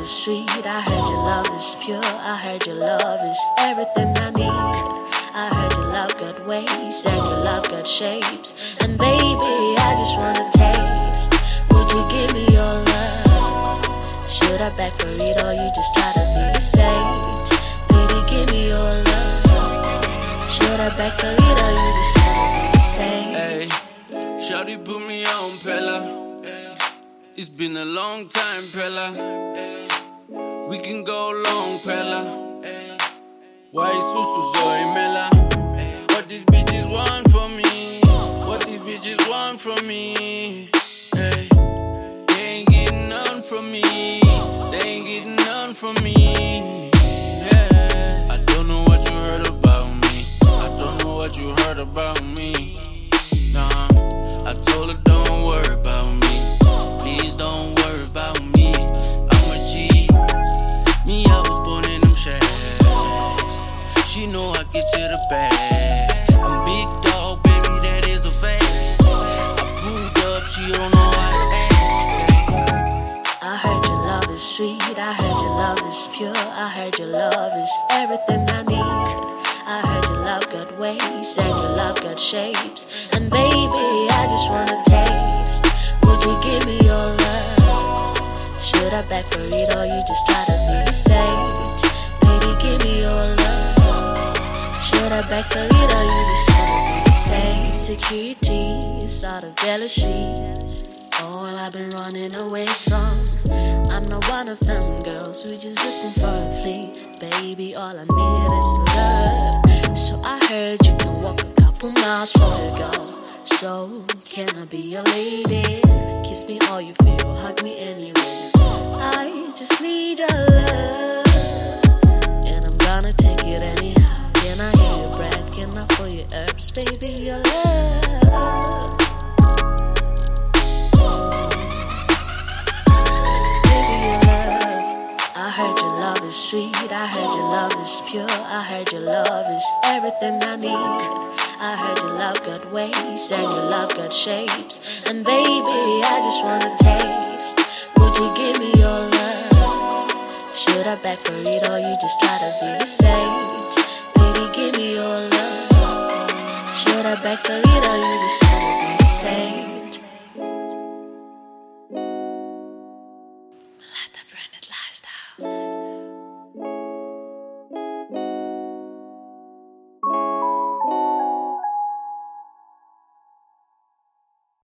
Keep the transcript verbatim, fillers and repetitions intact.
is sweet, I heard your love is pure, I heard your love is everything I need. I heard your love got ways and your love got shapes. And baby, I just wanna taste. Would you give me your love? Should I beg for it or you just try to be the sage? Baby, give me your love. Should I beg for it or you just try to be the sage? Hey, shawty put me on, Pella. It's been a long time, Pella. We can go long, Pella. Why is Susu so Mela? What these bitches want from me? What these bitches want from me? Hey, they ain't getting none from me. They ain't getting none from me. Yeah, I don't know what you heard about me. I don't know what you heard about me. Nah, I told her don't worry about me. Please don't worry about me. I'm a G. Me, I was born in them shades. She know I get to the bag. I'm big dog, baby, that is a fact. I pulled up, she don't know how to act. I heard your love is sweet, I heard your love is pure, I heard your love is everything I need. I heard your love got ways and your love got shapes. And baby, I just wanna taste. Would you give me your love? Should I beg for it or you just try to be the sage? Baby, give me your love. Should I beg for it or you just try to be the same? Insecurity is out of jealousy. All I've been running away from. I'm not one of them girls who just looking for a flea. Baby, all I need is love. So I heard you can walk a couple miles for a girl. So can I be your lady? Kiss me all you feel, hug me anyway. I just need your love, and I'm gonna take it anyhow. Can I hear your breath? Can I feel your herbs? Baby, your love. I heard your love is sweet, I heard your love is pure, I heard your love is everything I need. I heard your love got ways and your love got shapes. And baby, I just wanna taste. Would you give me your love? Should I beg for it or you just try to be the sage? Baby, give me your love. Should I beg for it or you just try to be the sage?